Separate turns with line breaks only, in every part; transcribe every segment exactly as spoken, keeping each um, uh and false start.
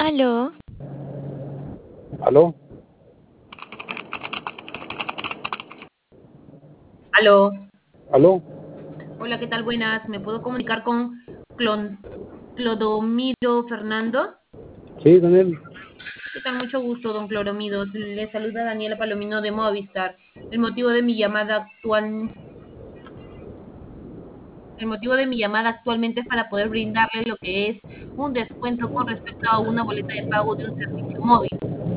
Aló.
¿Aló?
Aló.
¿Aló?
Hola, ¿qué tal? Buenas. ¿Me puedo comunicar con Clon Clodomiro Fernando?
Sí, con él.
¿Qué tal? Mucho gusto, don Clodomiro. Le saluda Daniela Palomino de Movistar. El motivo de mi llamada actual... El motivo de mi llamada actualmente es para poder brindarle lo que es un descuento con respecto a una boleta de pago de un servicio móvil.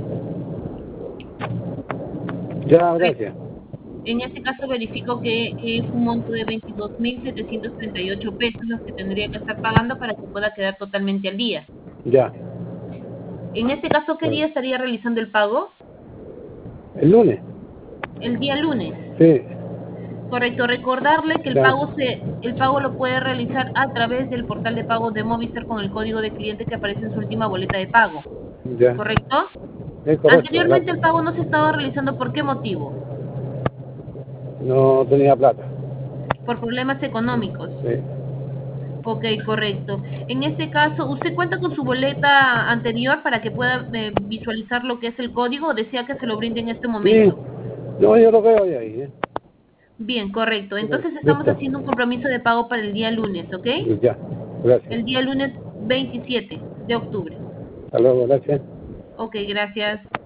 Ya, gracias.
En este caso verifico que es un monto de veintidós mil setecientos treinta y ocho pesos los que tendría que estar pagando para que pueda quedar totalmente al día.
Ya.
En este caso, ¿qué día estaría realizando el pago?
¿El lunes?
El día lunes.
Sí.
Correcto. Recordarle que el
Ya.
pago se, el pago lo puede realizar a través del portal de pagos de Movistar con el código de cliente que aparece en su última boleta de pago.
Ya.
¿Correcto?
Es correcto,
Anteriormente
gracias.
el pago no se estaba realizando, ¿por qué motivo?
No tenía plata.
Por problemas económicos.
Sí.
Ok, correcto. En este caso, ¿usted cuenta con su boleta anterior para que pueda eh, visualizar lo que es el código o desea que se lo brinde en este
Sí.
momento?
No, yo lo veo ahí, ¿eh?
Bien, correcto. Entonces estamos
Listo.
haciendo un compromiso de pago para el día lunes, ¿ok?
Ya. Gracias.
El día lunes veintisiete de octubre.
Hasta luego, gracias.
Ok, gracias.